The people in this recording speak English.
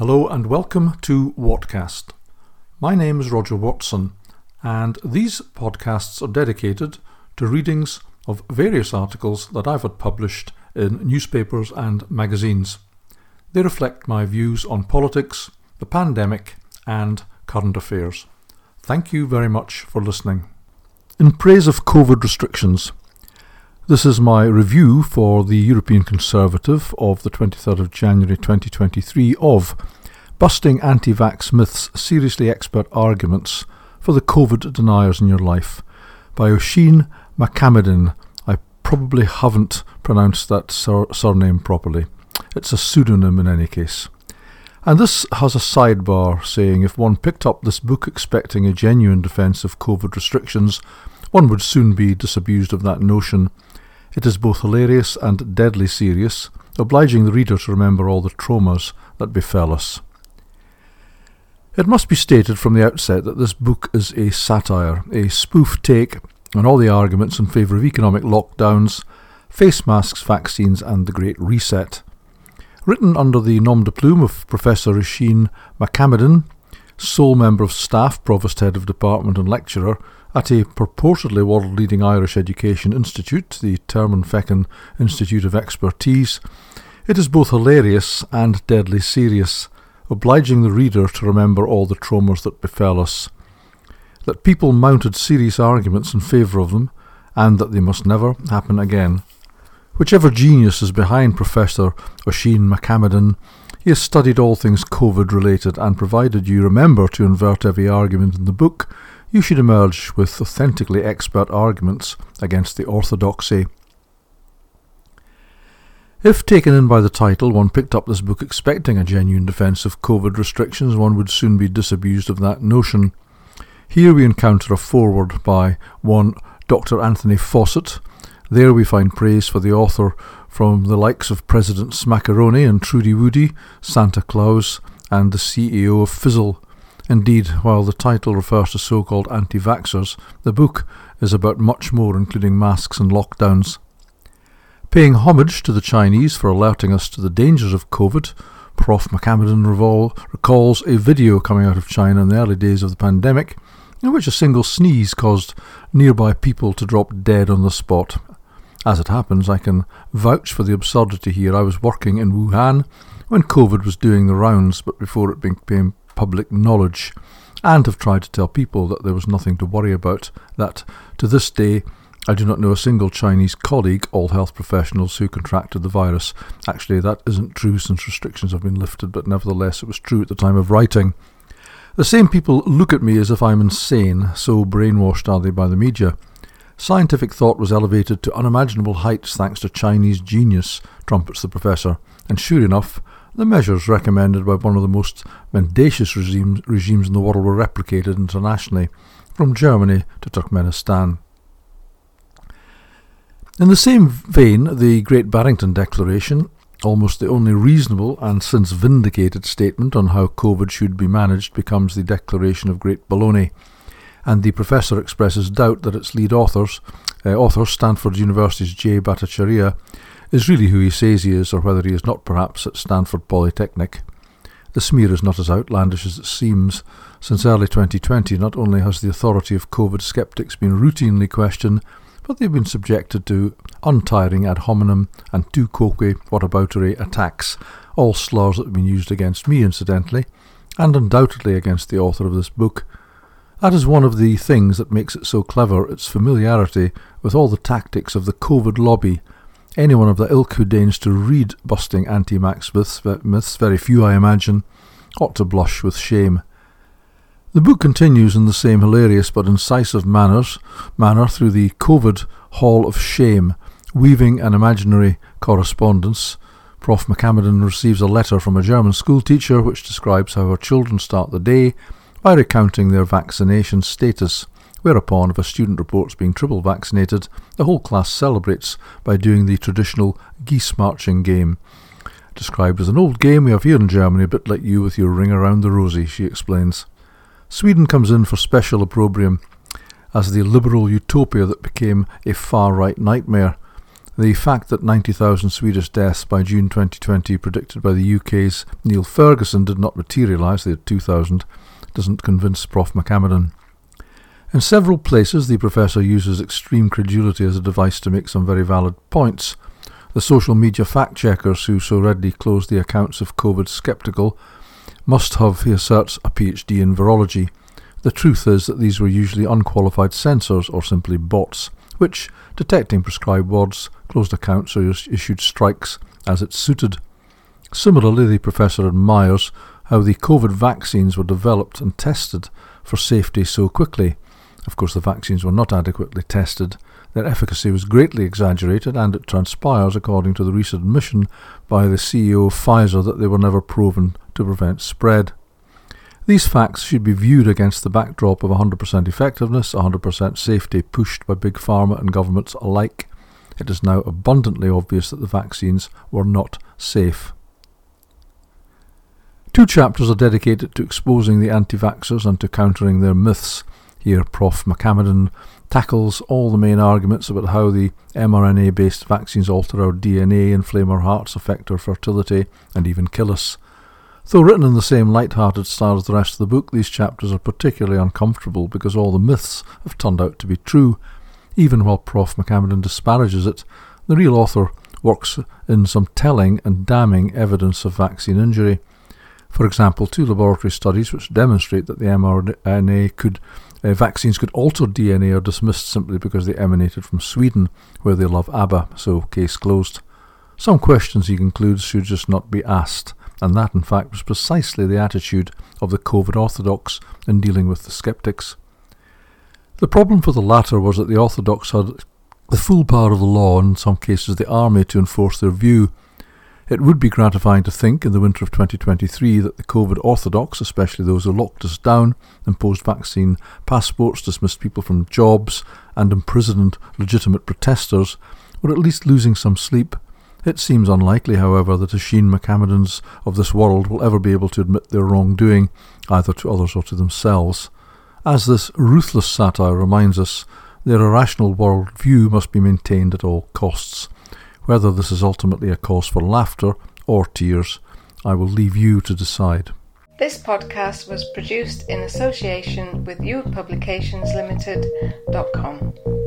Hello and welcome to Whatcast. My name is Roger Watson, and these podcasts are dedicated to readings of various articles that I've had published in newspapers and magazines. They reflect my views on politics, the pandemic, and current affairs. Thank you very much for listening. In praise of COVID restrictions, this is my review for the European Conservative of the 23rd of January 2023 of Busting Anti-Vax Myths, Seriously Expert Arguments for the COVID Deniers in Your Life by Oisin McCammedin. I probably haven't pronounced that surname properly. It's a pseudonym in any case. And this has a sidebar saying if one picked up this book expecting a genuine defence of COVID restrictions, one would soon be disabused of that notion. It is both hilarious and deadly serious, obliging the reader to remember all the traumas that befell us. It must be stated from the outset that this book is a satire, a spoof take on all the arguments in favour of economic lockdowns, face masks, vaccines and the Great Reset. Written under the nom de plume of Professor Oisin McCammedin, sole member of staff, provost head of department and lecturer at a purportedly world-leading Irish education institute, the Termon Feckin Institute of Expertise, it is both hilarious and deadly serious, obliging the reader to remember all the traumas that befell us, that people mounted serious arguments in favour of them, and that they must never happen again. Whichever genius is behind Professor Oisin McCammedin, he has studied all things COVID-related, and provided you remember to invert every argument in the book, you should emerge with authentically expert arguments against the orthodoxy. If taken in by the title, one picked up this book expecting a genuine defence of COVID restrictions, one would soon be disabused of that notion. Here we encounter a foreword by one Dr. Anthony Fawcett. There we find praise for the author from the likes of President Smackaroni and Trudy Woody, Santa Claus, and the CEO of Fizzle. Indeed, while the title refers to so-called anti-vaxxers, the book is about much more, including masks and lockdowns. Paying homage to the Chinese for alerting us to the dangers of COVID, Prof. McCammedin recalls a video coming out of China in the early days of the pandemic, in which a single sneeze caused nearby people to drop dead on the spot. As it happens, I can vouch for the absurdity here. I was working in Wuhan when COVID was doing the rounds, but before it became public knowledge, and have tried to tell people that there was nothing to worry about, that to this day I do not know a single Chinese colleague, all health professionals, who contracted the virus. Actually, that isn't true since restrictions have been lifted, but nevertheless it was true at the time of writing. The same people look at me as if I'm insane, so brainwashed are they by the media. Scientific thought was elevated to unimaginable heights thanks to Chinese genius, trumpets the professor, and sure enough, the measures recommended by one of the most mendacious regimes in the world were replicated internationally, from Germany to Turkmenistan. In the same vein, the Great Barrington Declaration, almost the only reasonable and since vindicated statement on how COVID should be managed, becomes the Declaration of Great Baloney, and the professor expresses doubt that its lead author, Stanford University's Jay Bhattacharya, is really who he says he is, or whether he is not perhaps at Stanford Polytechnic. The smear is not as outlandish as it seems. Since early 2020, not only has the authority of COVID sceptics been routinely questioned, but they've been subjected to untiring ad hominem and tu quoque whataboutery attacks, all slurs that have been used against me incidentally, and undoubtedly against the author of this book. That is one of the things that makes it so clever, its familiarity with all the tactics of the COVID lobby. Anyone of the ilk who deigns to read Busting Anti-Vax Myths, very few I imagine, ought to blush with shame. The book continues in the same hilarious but incisive manner through the COVID Hall of Shame, weaving an imaginary correspondence. Prof. McCammedin receives a letter from a German schoolteacher which describes how her children start the day by recounting their vaccination status, whereupon if a student reports being triple vaccinated, the whole class celebrates by doing the traditional geese marching game. Described as an old game we have here in Germany, a bit like you with your ring around the rosy, she explains. Sweden comes in for special opprobrium as the liberal utopia that became a far-right nightmare. The fact that 90,000 Swedish deaths by June 2020 predicted by the UK's Neil Ferguson did not materialise, they had 2,000, doesn't convince Prof McCamerden. In several places the professor uses extreme credulity as a device to make some very valid points. The social media fact-checkers who so readily close the accounts of COVID sceptical must have, he asserts, a PhD in virology. The truth is that these were usually unqualified censors or simply bots, which, detecting prescribed words, closed accounts or issued strikes as it suited. Similarly, the professor admires how the COVID vaccines were developed and tested for safety so quickly. Of course, the vaccines were not adequately tested. Their efficacy was greatly exaggerated, and it transpires, according to the recent admission by the CEO of Pfizer, that they were never proven to prevent spread. These facts should be viewed against the backdrop of 100% effectiveness, 100% safety pushed by big pharma and governments alike. It is now abundantly obvious that the vaccines were not safe. 2 chapters are dedicated to exposing the anti-vaxxers and to countering their myths. Here Prof McCamerden tackles all the main arguments about how the mRNA-based vaccines alter our DNA, inflame our hearts, affect our fertility, and even kill us. Though written in the same light-hearted style as the rest of the book, these chapters are particularly uncomfortable because all the myths have turned out to be true. Even while Prof McCamerden disparages it, the real author works in some telling and damning evidence of vaccine injury. For example, 2 laboratory studies which demonstrate that the mRNA vaccines could alter DNA are dismissed simply because they emanated from Sweden, where they love ABBA, so case closed. Some questions, he concludes, should just not be asked, and that in fact was precisely the attitude of the COVID orthodox in dealing with the sceptics. The problem for the latter was that the orthodox had the full power of the law, and in some cases the army, to enforce their view. It would be gratifying to think in the winter of 2023 that the COVID orthodox, especially those who locked us down, imposed vaccine passports, dismissed people from jobs, and imprisoned legitimate protesters, were at least losing some sleep. It seems unlikely, however, that the Sheen McCamerdens of this world will ever be able to admit their wrongdoing, either to others or to themselves. As this ruthless satire reminds us, their irrational world view must be maintained at all costs. Whether this is ultimately a cause for laughter or tears, I will leave you to decide. This podcast was produced in association with youthpublicationslimited.com.